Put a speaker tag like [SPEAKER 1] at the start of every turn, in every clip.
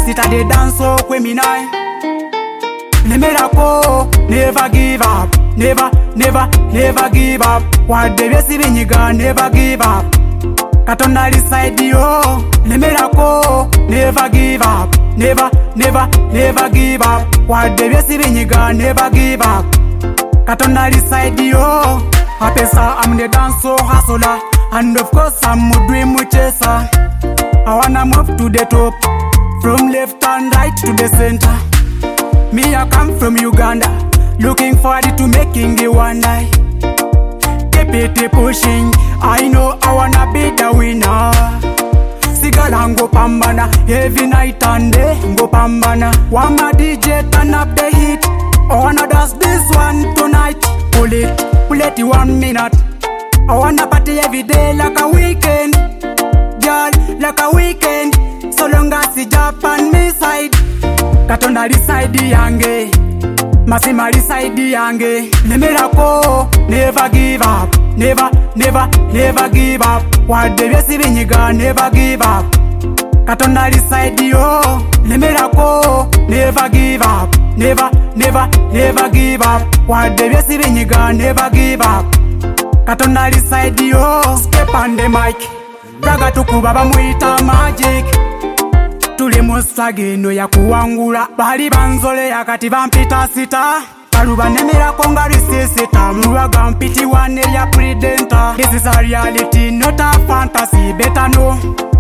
[SPEAKER 1] sita de dance criminal. Nemerako, never give up, never give up. What the best binyiga, never give up. Katonda decide yo. Nemerako, never give up, never give up. What the best binyiga, never give up. Katonda decide yo. Apesa, I'm the dance hustler, and of course I'm a dream chaser. I wanna move to the top, from left and right to the center. Me, I come from Uganda, looking forward to making it one day. Keep it pushing, I know I wanna be the winner. Sigala go pambana, every night and day go pambana. One my DJ turn up the heat, I wanna dance this one tonight. Pull it 1 minute. I wanna party every day like a weekend, girl, like a weekend. So long as the Japan me side. Katonda decide yange, Masima decide yange. Nemerako, never give up, never give up. What the best binyiga, never give up. Katonda decide yo. Nemerako, never give up, never give up. What the best binyiga, never give up. Katonda decide yo. Step on the mic, braga tukuba bamuita magic. Tuli musageno ya kuwangula, bali banzole yakati bampita sita. Kaluba nemerako nga risisita, mwaga mpiti wane ya predenta. This is a reality, not a fantasy, better know.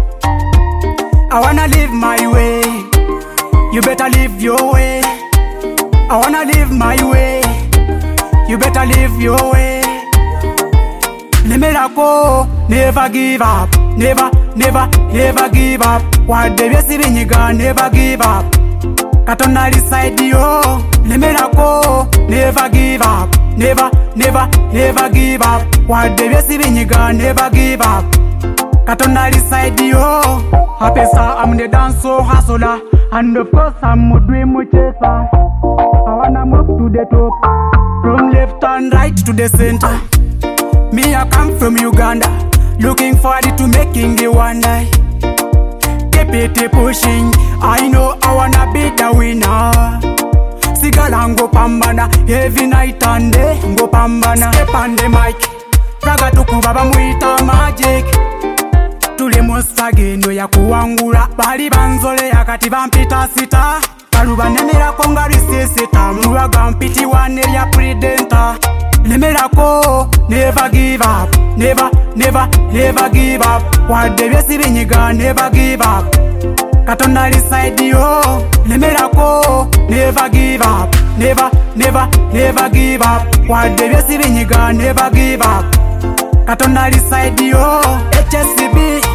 [SPEAKER 1] I wanna live my way, you better live your way. I wanna live my way, you better live your way. Nemerako, never give up, never give up. What the best binyiga, never give up. Katonda decide yo. Nemerako, never give up, never give up. What the best binyiga, never give up. Katonda decide yo. Apesa, I'm the dance hustler, and of course I'm a dream chaser. I wanna move to the top, from left and right to the center. Me, I come from Uganda, looking forward to making it one day. Keep it pushing, I know I wanna be the winner. Sigala go pambana, every night and day go pambana. Step on the mic, braga tukuba bamuita magic. Tuli musageno ya kuwangula, bali banzole yakati bampita sita. Kaluba nemerako nga risisita, mwaga mpiti wane ya predenta. Nemerako, never give up, never give up. What the best binyiga, never give up. Katonda decide yo. Nemerako, never give up, never give up. What the best binyiga, never give up. Katonda decide yo. HSCB.